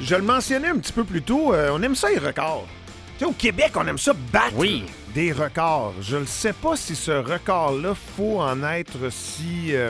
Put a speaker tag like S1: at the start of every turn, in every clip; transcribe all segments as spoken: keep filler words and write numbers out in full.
S1: je le mentionnais un petit peu plus tôt, euh, on aime ça les records. Tu sais, au Québec, on aime ça battre
S2: oui.
S1: des records. Je ne sais pas si ce record-là, faut en être si, euh,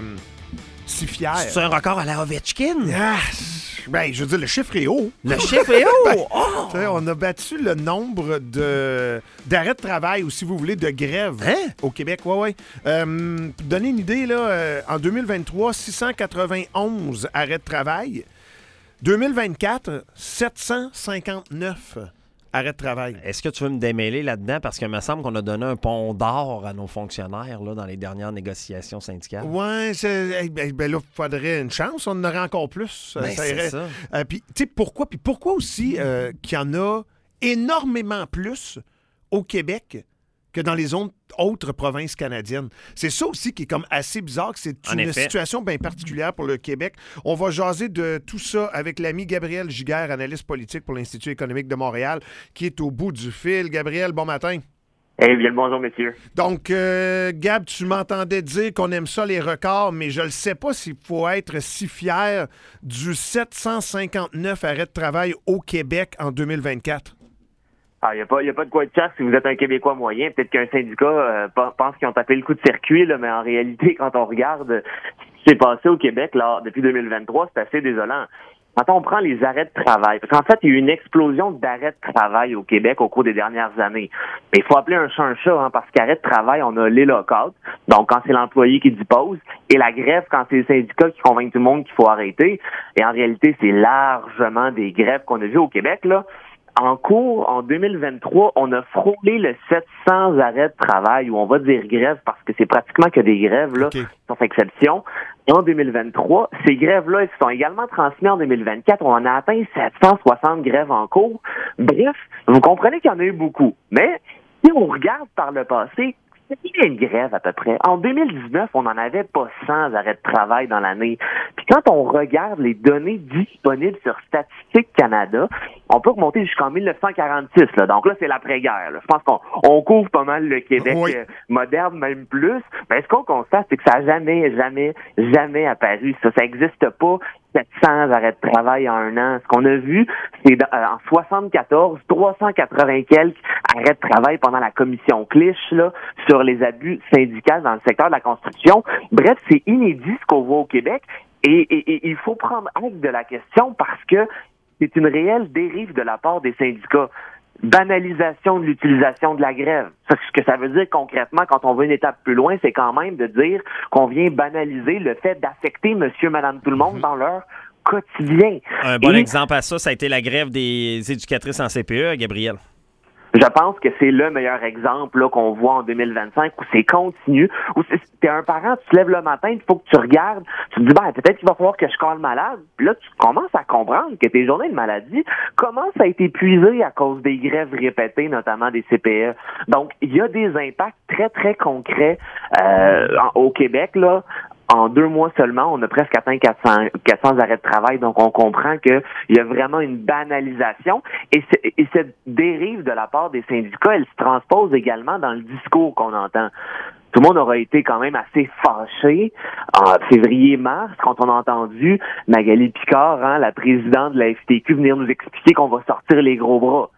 S1: si fier.
S2: C'est un record à la Ovechkin?
S1: Ah, ben, je veux dire, le chiffre est haut.
S2: Le chiffre est haut?
S1: ben,
S2: oh.
S1: On a battu le nombre de, d'arrêts de travail, ou si vous voulez, de grèves
S2: hein?
S1: au Québec. Ouais, ouais. Euh, pour donner une idée, là, euh, en deux mille vingt-trois, six cent quatre-vingt-onze arrêts de travail. deux mille vingt-quatre, sept cent cinquante-neuf arrêts de travail.
S2: Est-ce que tu veux me démêler là-dedans? Parce qu'il me semble qu'on a donné un pont d'or à nos fonctionnaires là, dans les dernières négociations syndicales.
S1: Oui, ben, ben là, il faudrait une chance. On en aurait encore plus.
S2: Ben,
S1: ça
S2: c'est
S1: irait.
S2: ça.
S1: Euh, Puis, tu sais, pourquoi? Puis pourquoi aussi euh, qu'il y en a énormément plus au Québec que dans les autres, autres provinces canadiennes. C'est ça aussi qui est comme assez bizarre, que c'est
S2: En
S1: une
S2: effet.
S1: situation bien particulière pour le Québec. On va jaser de tout ça avec l'ami Gabriel Giguère, analyste politique pour l'Institut économique de Montréal, qui est au bout du fil. Gabriel, bon matin.
S3: Eh bien, bonjour, messieurs.
S1: Donc, euh, Gab, tu m'entendais dire qu'on aime ça, les records, mais je ne sais pas s'il faut être si fier du sept cent cinquante-neuf arrêts de travail au Québec en deux mille vingt-quatre.
S3: Ah, il n'y a pas, y a pas de quoi de chasse si vous êtes un Québécois moyen. Peut-être qu'un syndicat euh, pense qu'ils ont tapé le coup de circuit, là, mais en réalité, quand on regarde euh, ce qui s'est passé au Québec là, depuis deux mille vingt-trois, c'est assez désolant. Quand on prend les arrêts de travail, parce qu'en fait, il y a eu une explosion d'arrêts de travail au Québec au cours des dernières années. Mais il faut appeler un chat un chat, hein, parce qu'arrêt de travail, on a les lock-out, donc quand c'est l'employé qui dépose, et la grève quand c'est les syndicats qui convainquent tout le monde qu'il faut arrêter. Et en réalité, c'est largement des grèves qu'on a vues au Québec, là. En cours, en deux mille vingt-trois, on a frôlé le sept cents arrêts de travail, où on va dire grève parce que c'est pratiquement que des grèves, là,
S1: Okay.
S3: sauf exception. Et en deux mille vingt-trois, ces grèves-là, elles sont également transmises en deux mille vingt-quatre. On a atteint sept cent soixante grèves en cours. Bref, vous comprenez qu'il y en a eu beaucoup. Mais si on regarde par le passé, c'était une grève à peu près. En deux mille dix-neuf, on n'en avait pas cent arrêts de travail dans l'année. Puis quand on regarde les données disponibles sur Statistique Canada, on peut remonter jusqu'en dix-neuf cent quarante-six. Là. Donc là, c'est l'après-guerre. Là. Je pense qu'on on couvre pas mal le Québec
S1: Oui.
S3: euh, moderne, même plus. Mais ce qu'on constate, c'est que ça n'a jamais, jamais, jamais apparu. Ça, ça n'existe pas. sept cents arrêts de travail en un an. Ce qu'on a vu, c'est dans, euh, en soixante-quatorze, trois cent quatre-vingts quelques arrêts de travail pendant la commission Clich là, sur les abus syndicaux dans le secteur de la construction. Bref, c'est inédit ce qu'on voit au Québec et, et, et il faut prendre acte de la question parce que c'est une réelle dérive de la part des syndicats. Banalisation de l'utilisation de la grève. Ça, ce que ça veut dire concrètement, quand on va une étape plus loin, c'est quand même de dire qu'on vient banaliser le fait d'affecter monsieur, madame, tout le monde dans leur quotidien.
S2: Un bon
S3: Et
S2: exemple à ça, ça a été la grève des éducatrices en C P E, Gabriel.
S3: je pense que c'est le meilleur exemple là, qu'on voit en deux mille vingt-cinq où c'est continu, où c'est, t'es un parent, tu te lèves le matin, il faut que tu regardes, tu te dis, ben, peut-être qu'il va falloir que je colle malade. Puis là, tu commences à comprendre que tes journées de maladie commencent à être épuisées à cause des grèves répétées, notamment des C P E. Donc, il y a des impacts très, très concrets euh, en- au Québec, là. En deux mois seulement, on a presque atteint quatre cents, quatre cents arrêts de travail, donc on comprend qu'il y a vraiment une banalisation. Et, et cette dérive de la part des syndicats, elle se transpose également dans le discours qu'on entend. Tout le monde aura été quand même assez fâché en février-mars quand on a entendu Magali Picard, hein, la présidente de la F T Q, venir nous expliquer qu'on va sortir les gros bras.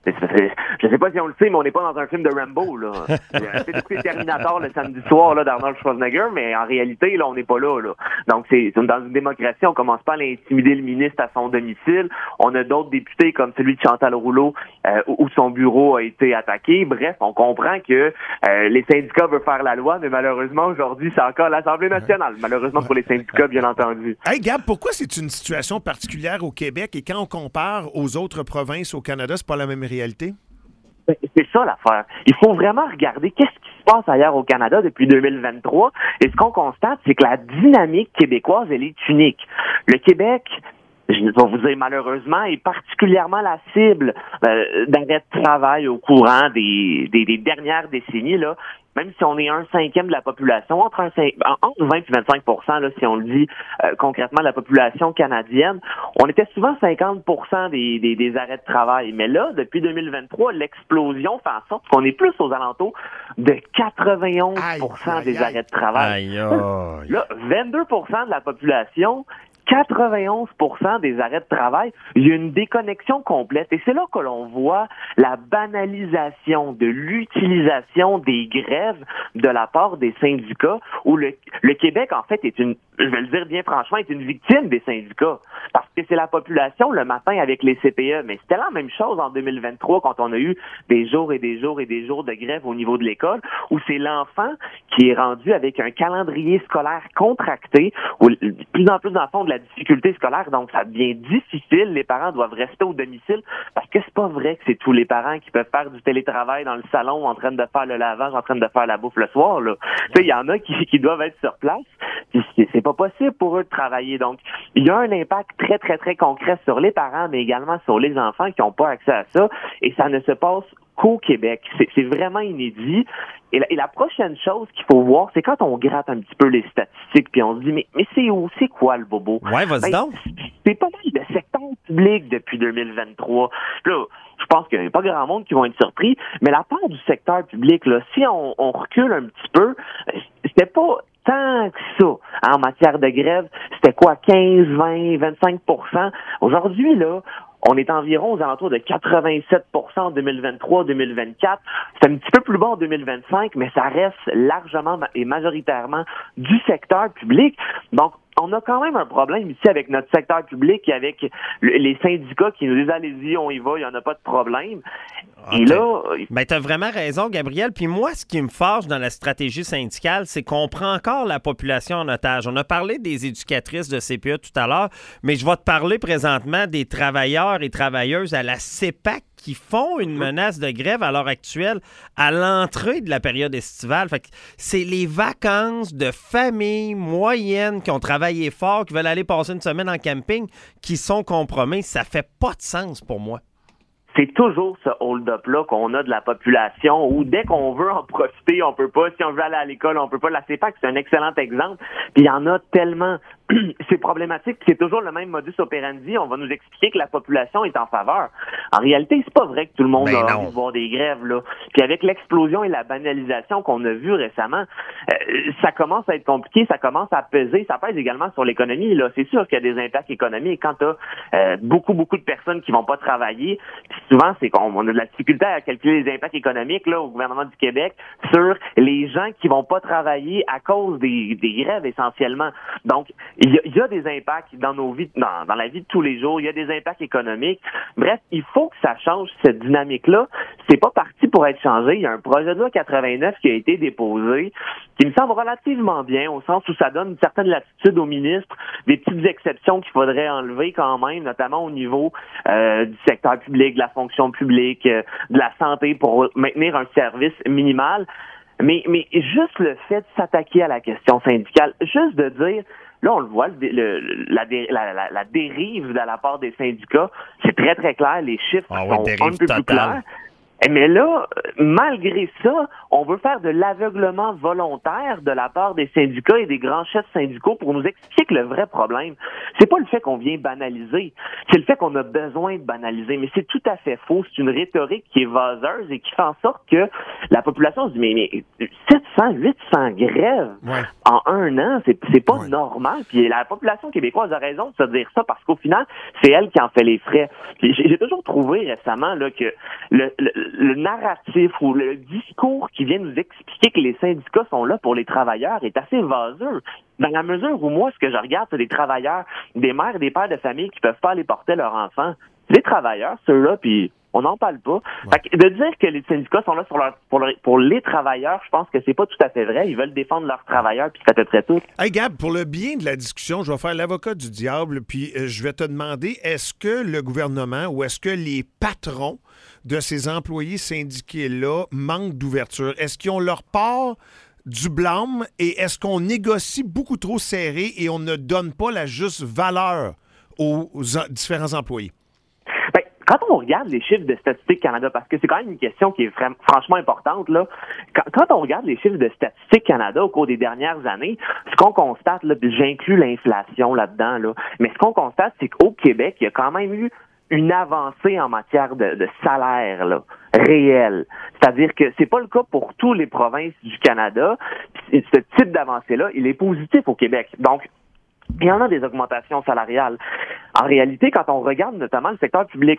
S3: Je sais pas si on le sait, mais on n'est pas dans un film de Rambo, là. C'est écouté Terminator le samedi soir, là, d'Arnold Schwarzenegger, mais en réalité, là, on n'est pas là, là. Donc, c'est, dans une démocratie, on commence pas à l'intimider le ministre à son domicile. On a d'autres députés, comme celui de Chantal Rouleau, euh, où son bureau a été attaqué. Bref, on comprend que euh, les syndicats veulent faire la loi, mais malheureusement, aujourd'hui, c'est encore l'Assemblée nationale. Malheureusement pour les syndicats, bien entendu.
S1: Hey, Gab, pourquoi c'est une situation particulière au Québec et quand on compare aux autres provinces au Canada, c'est pas la même réalité?
S3: C'est ça l'affaire. Il faut vraiment regarder qu'est-ce qui se passe ailleurs au Canada depuis deux mille vingt-trois. Et ce qu'on constate, c'est que la dynamique québécoise, elle est unique. Le Québec, je vais vous dire malheureusement, est particulièrement la cible euh, d'arrêt de travail au courant des, des, des dernières décennies, là. Même si on est un cinquième de la population, entre, un, entre vingt et vingt-cinq pour cent, là, si on le dit euh, concrètement, de la population canadienne, on était souvent cinquante pour cent des, des, des arrêts de travail. Mais là, depuis deux mille vingt-trois, l'explosion fait en sorte qu'on est plus aux alentours de quatre-vingt-onze pour cent
S1: aïe, aïe,
S3: des
S1: aïe.
S3: arrêts de travail.
S2: Aïe, aïe.
S3: Là, vingt-deux pour cent de la population quatre-vingt-onze pour cent des arrêts de travail, il y a une déconnexion complète. Et c'est là que l'on voit la banalisation de l'utilisation des grèves de la part des syndicats, où le, le Québec, en fait, est une, je vais le dire bien franchement, est une victime des syndicats. Parce que c'est la population le matin avec les C P E. Mais c'était la même chose en deux mille vingt-trois quand on a eu des jours et des jours et des jours de grève au niveau de l'école, où c'est l'enfant qui est rendu avec un calendrier scolaire contracté, où de plus en plus d'enfants ont de la difficulté scolaire, donc ça devient difficile. Les parents doivent rester au domicile parce que c'est pas vrai que c'est tous les parents qui peuvent faire du télétravail dans le salon en train de faire le lavage, en train de faire la bouffe le soir, là. Tu sais, il y en a qui, qui doivent être sur place, puis c'est, c'est pas possible pour eux de travailler. Donc, il y a un impact très, très, très concret sur les parents, mais également sur les enfants qui n'ont pas accès à ça, et ça ne se passe qu'au Québec. C'est, c'est vraiment inédit. Et la, et la prochaine chose qu'il faut voir, c'est quand on gratte un petit peu les statistiques, puis on se dit, mais, mais c'est où? C'est quoi le bobo?
S2: Ouais, vas-y
S3: ben,
S2: donc.
S3: C'est pas mal le secteur public depuis deux mille vingt-trois. Là, je pense qu'il n'y a pas grand monde qui vont être surpris, mais la part du secteur public, là, si on, on recule un petit peu, c'était pas tant que ça en matière de grève. C'était quoi, quinze, vingt, vingt-cinq pour cent? Aujourd'hui, là, on est environ aux alentours de quatre-vingt-sept pour cent en deux mille vingt-trois deux mille vingt-quatre. C'est un petit peu plus bas en deux mille vingt-cinq, mais ça reste largement et majoritairement du secteur public. Donc, on a quand même un problème ici avec notre secteur public et avec les syndicats qui nous disent « Allez-y, on y va, il n'y en a pas de problème ».
S2: Okay.
S3: Et là...
S2: Ben, tu as vraiment raison, Gabriel. Puis moi, ce qui me fâche dans la stratégie syndicale, c'est qu'on prend encore la population en otage. On a parlé des éducatrices de C P E tout à l'heure, mais je vais te parler présentement des travailleurs et travailleuses à la C E P A C qui font une menace de grève à l'heure actuelle à l'entrée de la période estivale. Fait que c'est les vacances de familles moyennes qui ont travaillé fort, qui veulent aller passer une semaine en camping, qui sont compromises. Ça fait pas de sens pour moi.
S3: C'est toujours ce hold-up-là qu'on a de la population où dès qu'on veut en profiter, on peut pas. Si on veut aller à l'école, on peut pas. La C E P A C, c'est un excellent exemple. Puis il y en a tellement. C'est problématique. C'est toujours le même modus operandi. On va nous expliquer que la population est en faveur. En réalité, c'est pas vrai que tout le monde ben a envie de voir des grèves, là. Puis avec l'explosion et la banalisation qu'on a vue récemment, euh, ça commence à être compliqué, ça commence à peser. Ça pèse également sur l'économie, là. C'est sûr qu'il y a des impacts économiques. Quand t'as euh, beaucoup, beaucoup de personnes qui vont pas travailler, souvent, c'est qu'on on a de la difficulté à calculer les impacts économiques là au gouvernement du Québec sur les gens qui vont pas travailler à cause des, des grèves essentiellement. Donc, il y, y a des impacts dans nos vies, dans, dans la vie de tous les jours. Il y a des impacts économiques. Bref, il faut que ça change cette dynamique-là. C'est pas parti pour être changé. Il y a un projet de loi quatre-vingt-neuf qui a été déposé, qui me semble relativement bien, au sens où ça donne une certaine latitude au ministre, des petites exceptions qu'il faudrait enlever quand même, notamment au niveau euh, du secteur public, de la fonction publique, euh, de la santé pour maintenir un service minimal. Mais, mais juste le fait de s'attaquer à la question syndicale, juste de dire, là on le voit, le, le, la, la, la, la dérive de la part des syndicats, c'est très très clair, les chiffres
S2: ah
S3: sont
S2: ouais,
S3: un peu plus clairs. Mais là, malgré ça, on veut faire de l'aveuglement volontaire de la part des syndicats et des grands chefs syndicaux pour nous expliquer que le vrai problème, c'est pas le fait qu'on vient banaliser, c'est le fait qu'on a besoin de banaliser. Mais c'est tout à fait faux. C'est une rhétorique qui est vaseuse et qui fait en sorte que la population se dit mais, mais sept cents, huit cents grèves ouais. en un an, c'est, c'est pas ouais. normal. Puis la population québécoise a raison de se dire ça parce qu'au final, c'est elle qui en fait les frais. Puis j'ai, j'ai toujours trouvé récemment là que le, le le narratif ou le discours qui vient nous expliquer que les syndicats sont là pour les travailleurs est assez vaseux. Dans la mesure où moi, ce que je regarde, c'est des travailleurs, des mères et des pères de famille qui peuvent pas aller porter leurs enfants. Les travailleurs, ceux-là, puis on n'en parle pas. Ouais. Fait que de dire que les syndicats sont là sur leur, pour, leur, pour les travailleurs, je pense que c'est pas tout à fait vrai. Ils veulent défendre leurs travailleurs, puis c'est à peu près tout.
S1: Hey Gab, pour le bien de la discussion, je vais faire l'avocat du diable, puis euh, je vais te demander, est-ce que le gouvernement ou est-ce que les patrons de ces employés syndiqués-là manquent d'ouverture? Est-ce qu'ils ont leur part du blâme et est-ce qu'on négocie beaucoup trop serré et on ne donne pas la juste valeur aux, aux différents employés?
S3: Ben, quand on regarde les chiffres de Statistique Canada, parce que c'est quand même une question qui est fr- franchement importante, là, quand, quand on regarde les chiffres de Statistique Canada au cours des dernières années, ce qu'on constate, là, j'inclus l'inflation là-dedans, là, mais ce qu'on constate, c'est qu'au Québec, il y a quand même eu une avancée en matière de, de salaire là, réel. C'est-à-dire que c'est pas le cas pour toutes les provinces du Canada. Ce type d'avancée-là, il est positif au Québec. Donc, il y en a des augmentations salariales. En réalité, quand on regarde notamment le secteur public,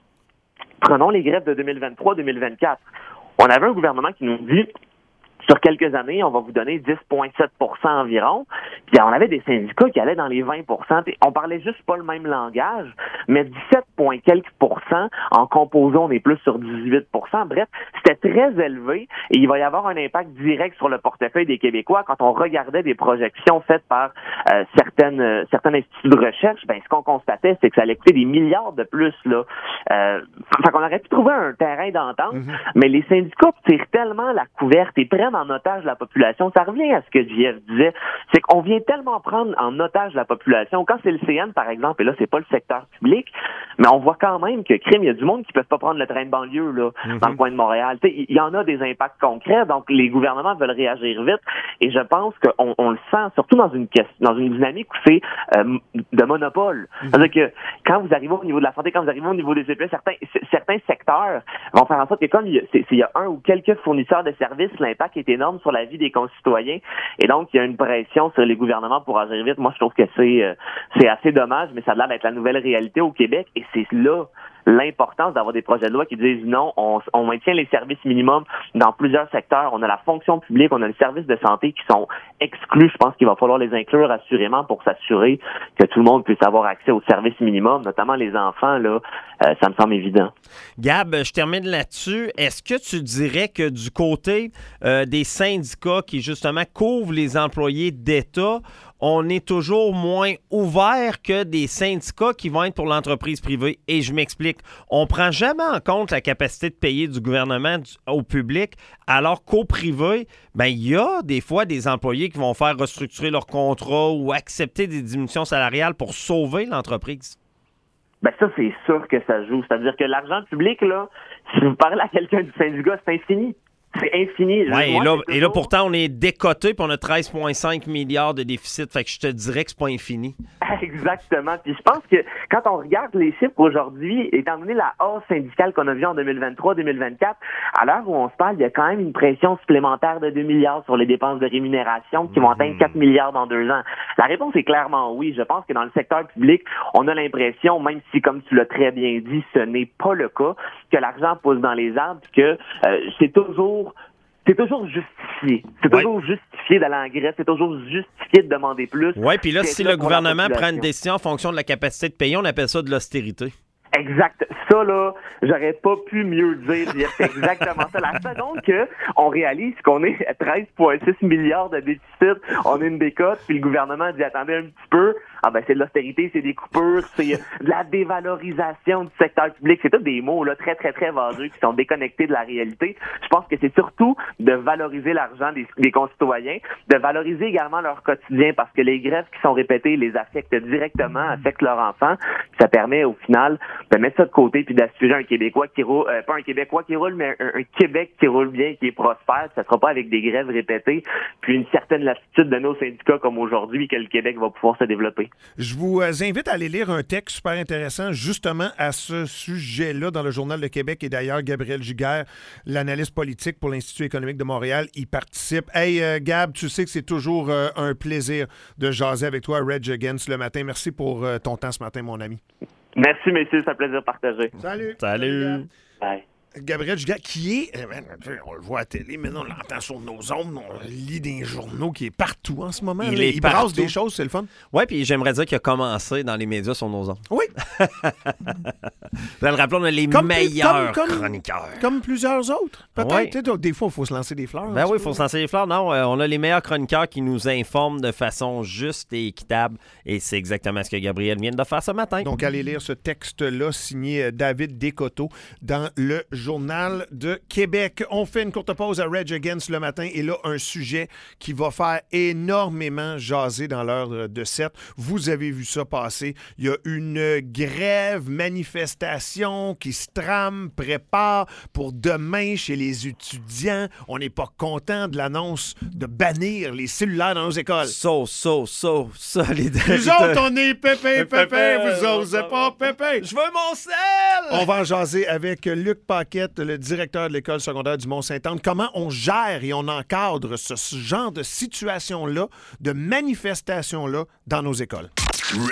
S3: prenons les grèves de deux mille vingt-trois deux mille vingt-quatre, on avait un gouvernement qui nous dit, sur quelques années, on va vous donner dix virgule sept pour cent environ. Puis on avait des syndicats qui allaient dans les vingt pour cent. On parlait juste pas le même langage, mais dix-sept point quelques pour cent en composant, on est plus sur dix-huit pour cent. Bref, c'était très élevé et il va y avoir un impact direct sur le portefeuille des Québécois. Quand on regardait des projections faites par euh, certaines euh, certains instituts de recherche, ben ce qu'on constatait, c'est que ça allait coûter des milliards de plus là. Euh, fait qu'on aurait pu trouver un terrain d'entente, mm-hmm. mais les syndicats tirent tellement la couverte et prennent en otage la population. Ça revient à ce que J F disait, c'est qu'on vient tellement prendre en otage la population. Quand c'est le C N, par exemple, et là, c'est pas le secteur public, mais on voit quand même que, crime, il y a du monde qui peut pas prendre le train de banlieue, là, mm-hmm. dans le coin de Montréal. Il y en a des impacts concrets, donc les gouvernements veulent réagir vite, et je pense qu'on on le sent, surtout dans une dans une dynamique où c'est euh, de monopole. Mm-hmm. C'est-à-dire que quand vous arrivez au niveau de la santé, quand vous arrivez au niveau des C P E, certains, certains secteurs vont faire en sorte que comme il y a, c'est, il y a un ou quelques fournisseurs de services, l'impact est énorme sur la vie des concitoyens, et donc il y a une pression sur les gouvernements pour agir vite. Moi, je trouve que c'est euh, c'est assez dommage, mais ça a l'air d'être la nouvelle réalité au Québec, et c'est là l'importance d'avoir des projets de loi qui disent non, on, on maintient les services minimums dans plusieurs secteurs. On a la fonction publique, on a les services de santé qui sont exclus. Je pense qu'il va falloir les inclure assurément pour s'assurer que tout le monde puisse avoir accès aux services minimums, notamment les enfants. Là, euh, ça me semble évident.
S2: Gab, je termine là-dessus. Est-ce que tu dirais que du côté euh, des syndicats qui justement couvrent les employés d'État, on est toujours moins ouvert que des syndicats qui vont être pour l'entreprise privée? Et je m'explique. On ne prend jamais en compte la capacité de payer du gouvernement du, au public, alors qu'au privé, ben il y a des fois des employés qui vont faire restructurer leur contrat ou accepter des diminutions salariales pour sauver l'entreprise.
S3: Ben ça, c'est sûr que ça joue. C'est-à-dire que l'argent public, là, si vous parlez à quelqu'un du syndicat, c'est infini. C'est infini.
S2: Ouais, et, là, et là, pourtant, on est décoté puis on a treize virgule cinq milliards de déficit. Fait que je te dirais que c'est pas infini.
S3: Exactement. Puis je pense que quand on regarde les chiffres aujourd'hui, étant donné la hausse syndicale qu'on a vue en deux mille vingt-trois deux mille vingt-quatre, à l'heure où on se parle, il y a quand même une pression supplémentaire de deux milliards sur les dépenses de rémunération qui vont mmh. atteindre quatre milliards dans deux ans. La réponse est clairement oui. Je pense que dans le secteur public, on a l'impression, même si, comme tu l'as très bien dit, ce n'est pas le cas, que l'argent pousse dans les arbres, que euh, c'est toujours C'est toujours justifié. C'est ouais. toujours justifié d'aller en grève. C'est toujours justifié de demander plus.
S2: Oui, puis là, si le gouvernement prend une décision en fonction de la capacité de payer, on appelle ça de l'austérité.
S3: Exact. Ça, là, j'aurais pas pu mieux dire. C'est exactement ça. La seconde que on réalise qu'on est à treize virgule six milliards de déficit, on a une décote, puis le gouvernement dit attendez un petit peu. Ah ben c'est de l'austérité, c'est des coupures, c'est de la dévalorisation du secteur public. C'est tous des mots là très, très, très vaseux qui sont déconnectés de la réalité. Je pense que c'est surtout de valoriser l'argent des, des concitoyens, de valoriser également leur quotidien, parce que les grèves qui sont répétées les affectent directement, affectent leurs enfants. Ça permet au final de mettre ça de côté puis d'assurer un Québécois qui roule, euh, pas un Québécois qui roule, mais un, un Québec qui roule bien, qui est prospère. Ça sera pas avec des grèves répétées, puis une certaine lassitude de nos syndicats comme aujourd'hui que le Québec va pouvoir se développer.
S1: Je vous invite à aller lire un texte super intéressant justement à ce sujet-là dans le Journal de Québec, et d'ailleurs Gabriel Giguère, l'analyste politique pour l'Institut économique de Montréal, y participe. Hey euh, Gab, tu sais que c'est toujours euh, un plaisir de jaser avec toi, Rage Against le matin. Merci pour euh, ton temps ce matin, mon ami.
S3: Merci, messieurs, c'est un plaisir partagé.
S1: Salut.
S2: Salut.
S3: Bye.
S1: Gabriel Giguère, qui est, on le voit à la télé, mais on l'entend sur nos ondes, on lit des journaux, qui est partout en ce moment.
S2: Il,
S1: là.
S2: est
S1: Il
S2: partout.
S1: brasse des choses, c'est le fun.
S2: Oui, puis j'aimerais dire qu'il a commencé dans les médias sur nos ondes.
S1: Oui.
S2: Vous le rappelons, on a les
S1: comme,
S2: meilleurs
S1: comme, comme,
S2: chroniqueurs.
S1: Comme plusieurs autres, peut-être.
S2: Oui.
S1: Des fois, il faut se lancer des fleurs.
S2: Ben oui, il faut se lancer des fleurs. Non, euh, on a les meilleurs chroniqueurs qui nous informent de façon juste et équitable, et c'est exactement ce que Gabriel vient de faire ce matin.
S1: Donc, allez lire ce texte-là signé David Descoteaux dans le Journal de de Québec. On fait une courte pause à Rage Against le matin, et là, un sujet qui va faire énormément jaser dans l'heure de sept. Vous avez vu ça passer. Il y a une grève, manifestation qui se trame, prépare pour demain chez les étudiants. On n'est pas content de l'annonce de bannir les cellulaires dans nos écoles.
S2: So, so, so, solidarité.
S1: Nous autres, on est pépé, pépé. Vous osez pas pépé.
S2: Je veux mon sel!
S1: On va en jaser avec Luc Paquet, Paquette, le directeur de l'École secondaire du Mont-Saint-Anne. Comment on gère et on encadre ce, ce genre de situation-là, de manifestation-là dans nos écoles?